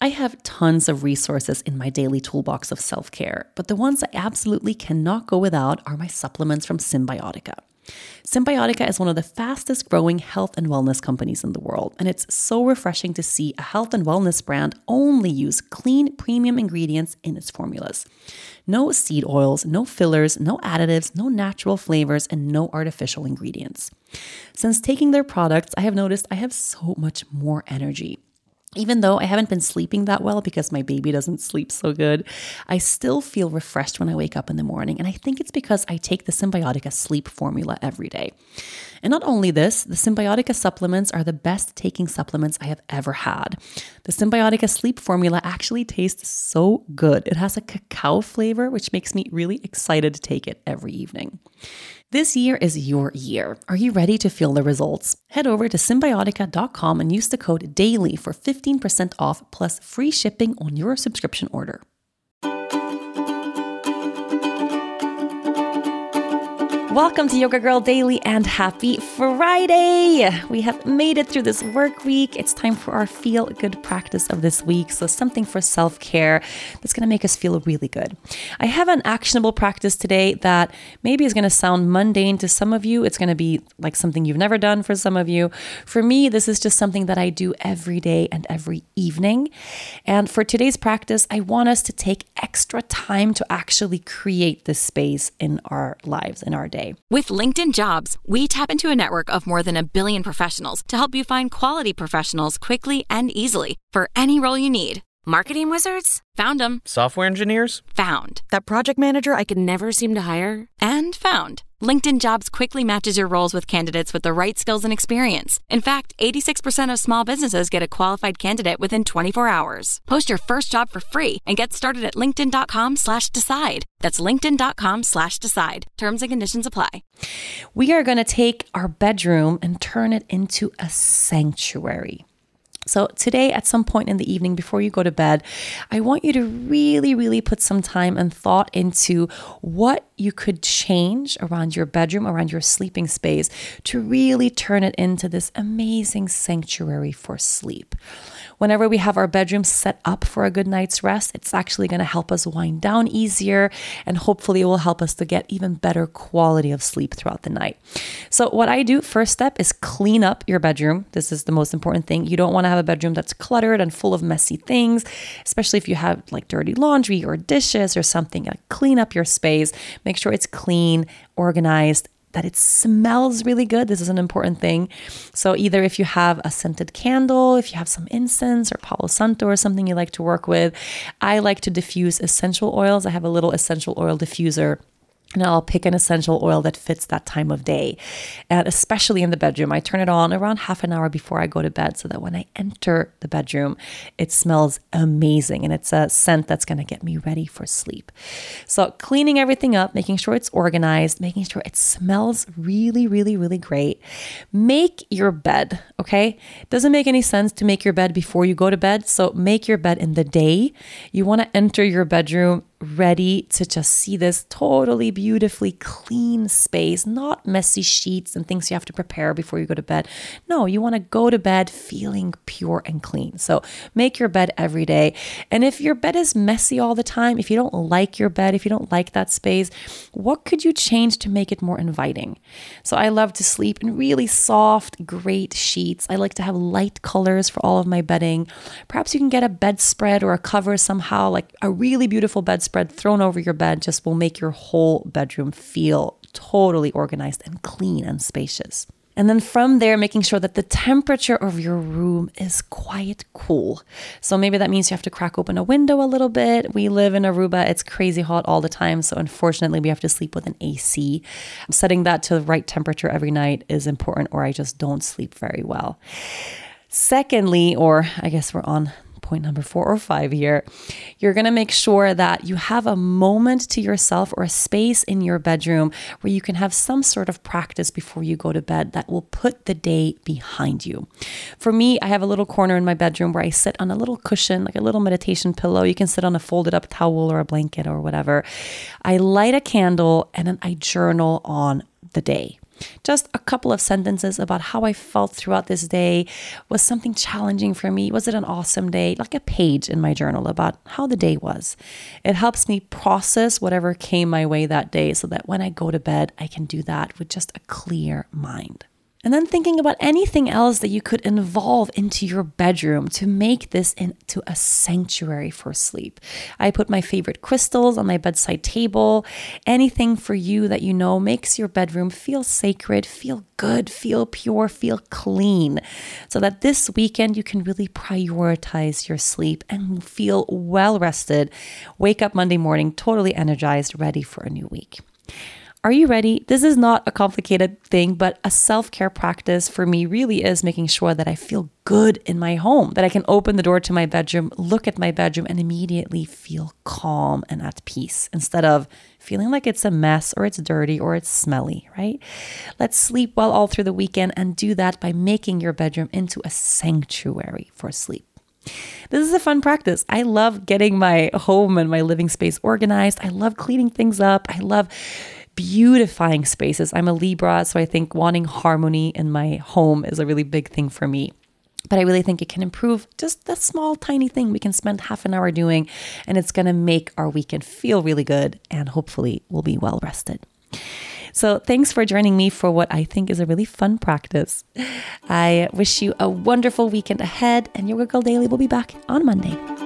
I have tons of resources in my daily toolbox of self-care, but the ones I absolutely cannot go without are my supplements from Cymbiotika. Cymbiotika is one of the fastest growing health and wellness companies in the world, and it's so refreshing to see a health and wellness brand only use clean, premium ingredients in its formulas. No seed oils, no fillers, no additives, no natural flavors, and no artificial ingredients. Since taking their products, I have noticed I have so much more energy. Even though I haven't been sleeping that well because my baby doesn't sleep so good, I still feel refreshed when I wake up in the morning. And I think it's because I take the Cymbiotika sleep formula every day. And not only this, the Cymbiotika supplements are the best taking supplements I have ever had. The Cymbiotika sleep formula actually tastes so good. It has a cacao flavor, which makes me really excited to take it every evening. This year is your year. Are you ready to feel the results? Head over to Cymbiotika.com and use the code DAILY for 15% off plus free shipping on your subscription order. Welcome to Yoga Girl Daily and happy Friday! We have made it through this work week. It's time for our feel good practice of this week. So something for self-care that's going to make us feel really good. I have an actionable practice today that maybe is going to sound mundane to some of you. It's going to be like something you've never done for some of you. For me, this is just something that I do every day and every evening. And for today's practice, I want us to take extra time to actually create this space in our lives, in our day. With LinkedIn Jobs, we tap into a network of more than 1 billion professionals to help you find quality professionals quickly and easily for any role you need. Marketing wizards? Found them. Software engineers? Found. That project manager I could never seem to hire? And found. LinkedIn Jobs quickly matches your roles with candidates with the right skills and experience. In fact, 86% of small businesses get a qualified candidate within 24 hours. Post your first job for free and get started at linkedin.com/decide. That's linkedin.com/decide. Terms and conditions apply. We are going to take our bedroom and turn it into a sanctuary. So today, at some point in the evening before you go to bed, I want you to really put some time and thought into what you could change around your bedroom, around your sleeping space, to really turn it into this amazing sanctuary for sleep. Whenever we have our bedroom set up for a good night's rest, it's actually going to help us wind down easier, and hopefully it will help us to get even better quality of sleep throughout the night. So what I do, first step, is clean up your bedroom. This is the most important thing. You don't want to have a bedroom that's cluttered and full of messy things, especially if you have like dirty laundry or dishes or something. Clean up your space. Make sure it's clean, organized, that it smells really good. This is an important thing. So either if you have a scented candle, if you have some incense or Palo Santo or something you like to work with, I like to diffuse essential oils. I have a little essential oil diffuser. And I'll pick an essential oil that fits that time of day. And especially in the bedroom, I turn it on around half an hour before I go to bed so that when I enter the bedroom, it smells amazing. And it's a scent that's going to get me ready for sleep. So cleaning everything up, making sure it's organized, making sure it smells really great. Make your bed, okay? It doesn't make any sense to make your bed before you go to bed. So make your bed in the day. You want to enter your bedroom ready to just see this totally beautifully clean space, not messy sheets and things you have to prepare before you go to bed. No, you want to go to bed feeling pure and clean. So make your bed every day. And if your bed is messy all the time, if you don't like your bed, if you don't like that space, what could you change to make it more inviting? So I love to sleep in really soft, great sheets. I like to have light colors for all of my bedding. Perhaps you can get a bedspread or a cover somehow, like a really beautiful bedspread thrown over your bed just will make your whole bedroom feel totally organized and clean and spacious. And then from there, making sure that the temperature of your room is quite cool. So maybe that means you have to crack open a window a little bit. We live in Aruba. It's crazy hot all the time. So unfortunately, we have to sleep with an AC. Setting that to the right temperature every night is important, or I just don't sleep very well. Secondly, or I guess we're on point number 4 or 5 here, you're going to make sure that you have a moment to yourself or a space in your bedroom where you can have some sort of practice before you go to bed that will put the day behind you. For me, I have a little corner in my bedroom where I sit on a little cushion, like a little meditation pillow. You can sit on a folded up towel or a blanket or whatever. I light a candle and then I journal on the day. Just a couple of sentences about how I felt throughout this day. Was something challenging for me? Was it an awesome day? Like a page in my journal about how the day was. It helps me process whatever came my way that day so that when I go to bed, I can do that with just a clear mind. And then thinking about anything else that you could involve into your bedroom to make this into a sanctuary for sleep. I put my favorite crystals on my bedside table. Anything for you that you know makes your bedroom feel sacred, feel good, feel pure, feel clean. So that this weekend you can really prioritize your sleep and feel well rested. Wake up Monday morning totally energized, ready for a new week. Are you ready? This is not a complicated thing, but a self-care practice for me really is making sure that I feel good in my home, that I can open the door to my bedroom, look at my bedroom, and immediately feel calm and at peace instead of feeling like it's a mess or it's dirty or it's smelly, right? Let's sleep well all through the weekend and do that by making your bedroom into a sanctuary for sleep. This is a fun practice. I love getting my home and my living space organized. I love cleaning things up. I love beautifying spaces. I'm a Libra, so I think wanting harmony in my home is a really big thing for me. But I really think it can improve just that small, tiny thing we can spend half an hour doing, and it's going to make our weekend feel really good, and hopefully we'll be well rested. So thanks for joining me for what I think is a really fun practice. I wish you a wonderful weekend ahead, and Yoga Girl Daily will be back on Monday.